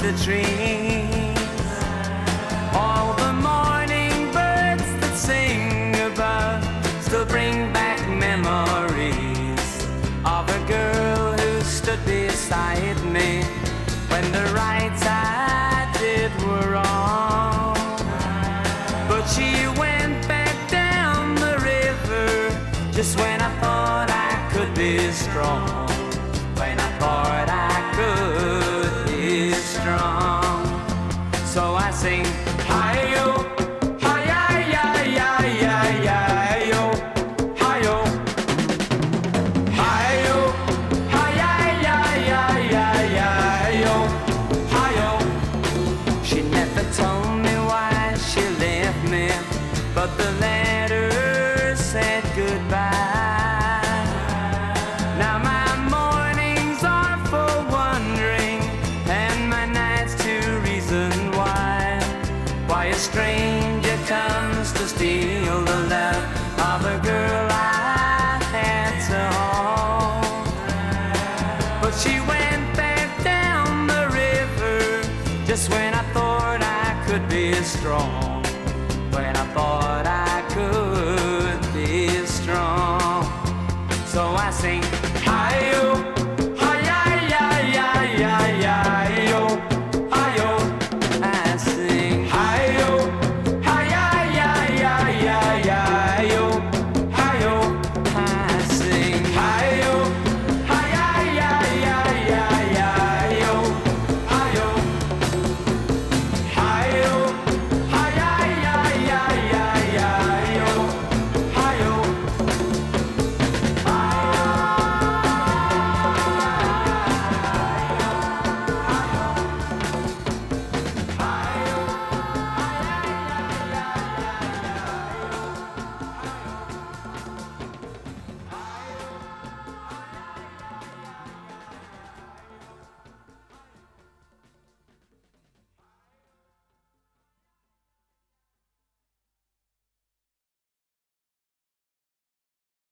the trees. All the morning birds that sing above still bring back memories of a girl who stood beside me when the rights I did were wrong. But she went back down the river just when I thought I could be strong. When I thought I could be strong. So I sing, hi-yo, hi-yi-yi-yi-yi-yi-yo, hi-yo, hi-yo, hi-yi-yi-yi-yi-yi-yo, hi-yo. She never told me why she left me, but the letter said goodbye. Now my mornings are for wondering, and my nights to reason why a stranger comes to steal the love of a girl I had to hold. But she went back down the river just when I thought I could be strong. When I thought I could be strong. So I sing, hi-yo,